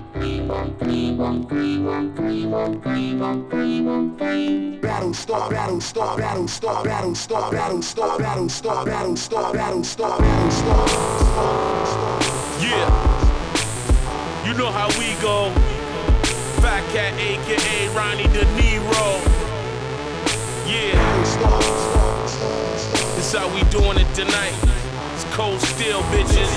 Battle start, battle start, battle start, battle start, battle start, battle start, battle start, battle start, battle start. Yeah, you know how we go. Fat Cat, aka Ronnie De Niro. Yeah, this how we doing it tonight. It's cold steel, bitches.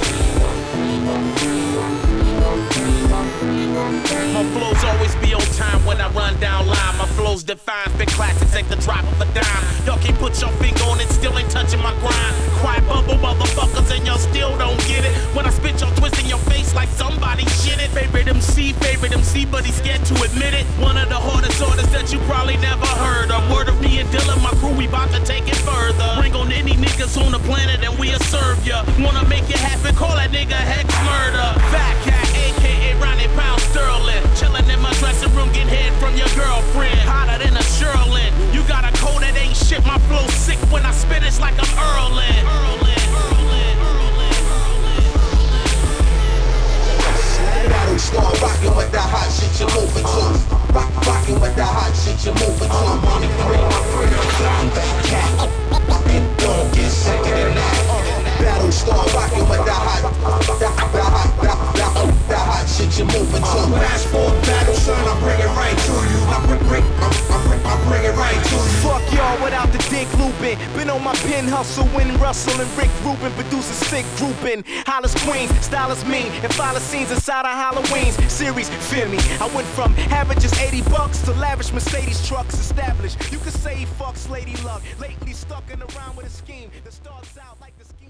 My flows always be on time when I run down line. My flows define, spit classics, ain't the drop of a dime. Y'all can't put your finger on it, still ain't touching my grind. Quiet bubble motherfuckers and y'all still don't get it. When I spit, y'all twisting your face like somebody shit it. Favorite MC, but he's scared to admit it. One of the hardest artists that you probably never heard. A word of me and Dylan, my crew, we bout to take it further. Bring on any niggas on the planet and we'll serve ya. Wanna make it happen, call that nigga Hex Murder. Fat Cat, aka Ronnie Pound Sterling. Chillin' in my dressing room, get head from your girlfriend. Hotter than a Sherlin. You got a cold that ain't shit, my flow sick when I spit, it's like I'm Erlin. Battle start, rockin' with that hot shit you're moving to. Rockin' with that hot shit you're moving to. I'm on the green, I'm Fat Cat. Don't get sicker than that. Battle start, rockin' with that hot shit you're moving to. Fast forward battle, son, I bring it right to you. I bring it right to you. Fuck y'all without the dick looping. Been on my pen hustle when Russell and Rick Rubin produce a sick grouping. Hollis Queens, style is mean, and follow scenes inside of Halloween's series. Feel me? I went from having just $80 to lavish Mercedes trucks established. You could say he fucks Lady Luck. Lately stuck in around with a scheme that starts out like the scheme.